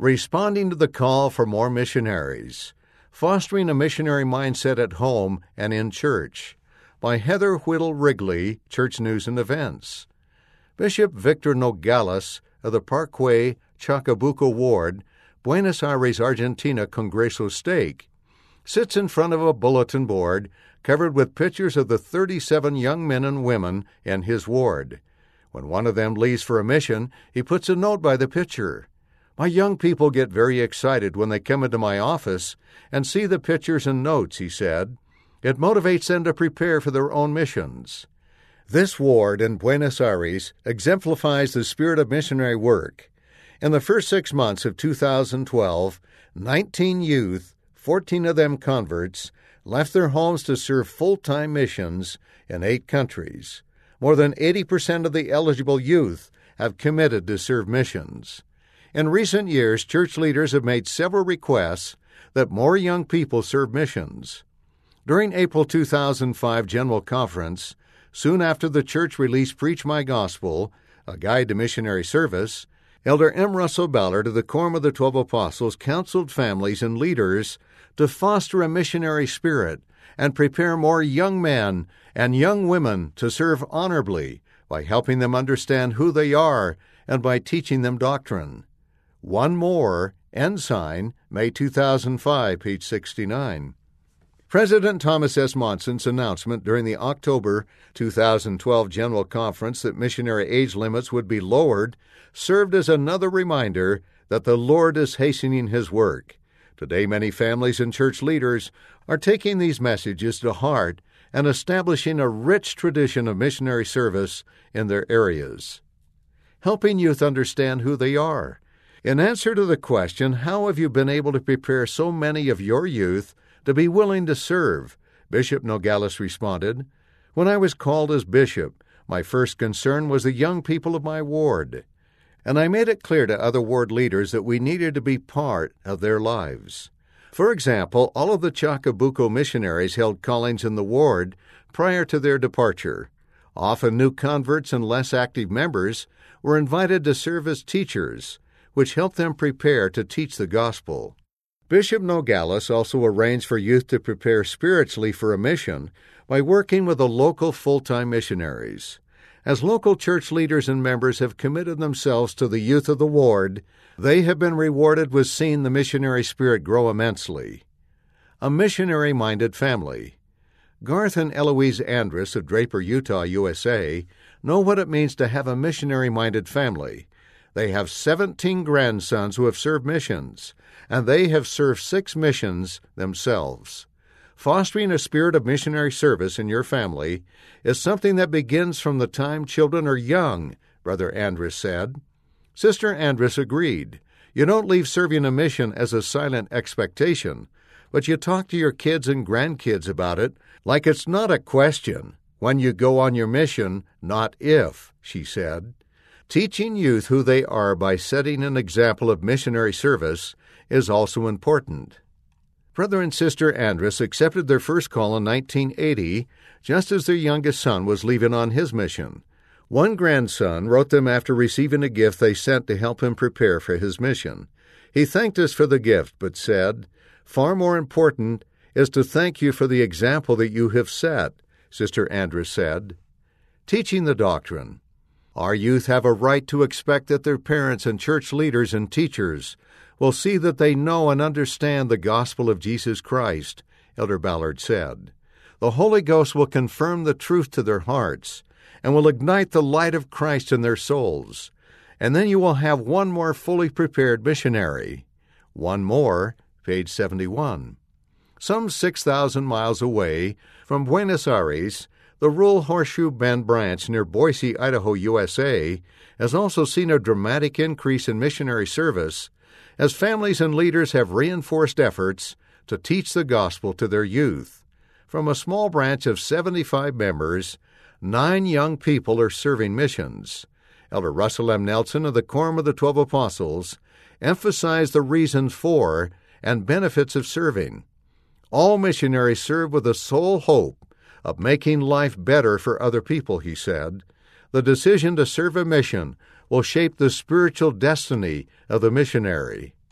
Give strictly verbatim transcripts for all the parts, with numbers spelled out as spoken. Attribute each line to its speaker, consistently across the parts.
Speaker 1: Responding to the call for more missionaries. Fostering a missionary mindset at home and in church. By Heather Whittle Wrigley, Church News and Events. Bishop Victor Nogales of the Parkway Chacabuco Ward, Buenos Aires, Argentina Congreso Stake, sits in front of a bulletin board covered with pictures of the thirty-seven young men and women in his ward. When one of them leaves for a mission, he puts a note by the picture. My young people get very excited when they come into my office and see the pictures and notes, he said. It motivates them to prepare for their own missions. This ward in Buenos Aires exemplifies the spirit of missionary work. In the first six months of two thousand twelve, nineteen youth, fourteen of them converts, left their homes to serve full-time missions in eight countries. More than eighty percent of the eligible youth have committed to serve missions. In recent years, church leaders have made several requests that more young people serve missions. During April two thousand five General Conference, soon after the church released Preach My Gospel, a guide to missionary service, Elder M. Russell Ballard of the Quorum of the Twelve Apostles counseled families and leaders to foster a missionary spirit and prepare more young men and young women to serve honorably by helping them understand who they are and by teaching them doctrine. One More, Ensign, May two thousand five, page sixty-nine. President Thomas S. Monson's announcement during the October two thousand twelve General Conference that missionary age limits would be lowered served as another reminder that the Lord is hastening His work. Today, many families and church leaders are taking these messages to heart and establishing a rich tradition of missionary service in their areas. Helping youth understand who they are. In answer to the question, how have you been able to prepare so many of your youth to be willing to serve? Bishop Nogales responded, When I was called as bishop, my first concern was the young people of my ward, and I made it clear to other ward leaders that we needed to be part of their lives. For example, all of the Chacabuco missionaries held callings in the ward prior to their departure. Often new converts and less active members were invited to serve as teachers, which helped them prepare to teach the gospel. Bishop Nogales also arranged for youth to prepare spiritually for a mission by working with the local full-time missionaries. As local church leaders and members have committed themselves to the youth of the ward, they have been rewarded with seeing the missionary spirit grow immensely. A missionary-minded family. Garth and Eloise Andrus of Draper, Utah, U S A, know what it means to have a missionary-minded family. They have seventeen grandsons who have served missions, and they have served six missions themselves. Fostering a spirit of missionary service in your family is something that begins from the time children are young, Brother Andrus said. Sister Andrus agreed. You don't leave serving a mission as a silent expectation, but you talk to your kids and grandkids about it like it's not a question. When you go on your mission, not if, she said. Teaching youth who they are by setting an example of missionary service is also important. Brother and Sister Andrus accepted their first call in nineteen eighty, just as their youngest son was leaving on his mission. One grandson wrote them after receiving a gift they sent to help him prepare for his mission. He thanked us for the gift, but said, Far more important is to thank you for the example that you have set, Sister Andrus said. Teaching the doctrine. Our youth have a right to expect that their parents and church leaders and teachers will see that they know and understand the gospel of Jesus Christ, Elder Ballard said. The Holy Ghost will confirm the truth to their hearts and will ignite the light of Christ in their souls. And then you will have one more fully prepared missionary. One More, page seventy-one. Some six thousand miles away from Buenos Aires, the rural Horseshoe Bend branch near Boise, Idaho, U S A, has also seen a dramatic increase in missionary service as families and leaders have reinforced efforts to teach the gospel to their youth. From a small branch of seventy-five members, nine young people are serving missions. Elder Russell M. Nelson of the Quorum of the Twelve Apostles emphasized the reasons for and benefits of serving. All missionaries serve with the sole hope of making life better for other people, he said. The decision to serve a mission will shape the spiritual destiny of the missionary.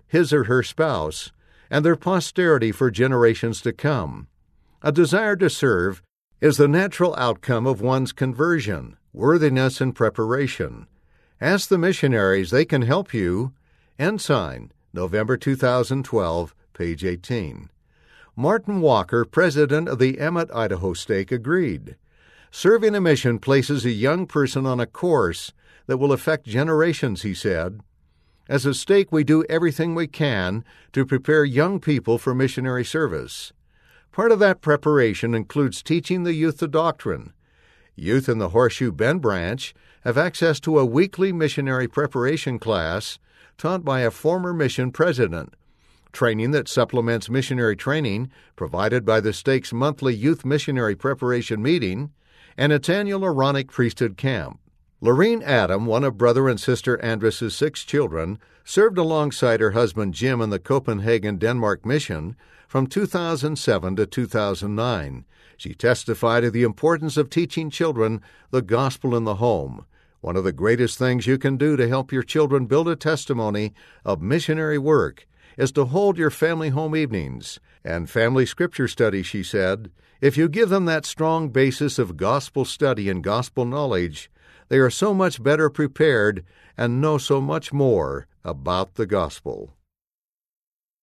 Speaker 1: his or her spouse, and their posterity for generations to come. A desire to serve is the natural outcome of one's conversion, worthiness, and preparation. Ask the missionaries, they can help you. Ensign, November two thousand twelve, page eighteen. Martin Walker, president of the Emmett, Idaho stake, agreed. Serving a mission places a young person on a course that will affect generations, he said. As a stake, we do everything we can to prepare young people for missionary service. Part of that preparation includes teaching the youth the doctrine. Youth in the Horseshoe Bend branch have access to a weekly missionary preparation class taught by a former mission president, training that supplements missionary training provided by the stake's monthly youth missionary preparation meeting and its annual Aaronic priesthood camp. Lorene Adam, one of brother and sister Andrus' six children, served alongside her husband Jim in the Copenhagen, Denmark mission from two thousand seven to two thousand nine. She testified of the importance of teaching children the gospel in the home. One of the greatest things you can do to help your children build a testimony of missionary work is to hold your family home evenings and family scripture study, she said. If you give them that strong basis of gospel study and gospel knowledge, they are so much better prepared and know so much more about the gospel.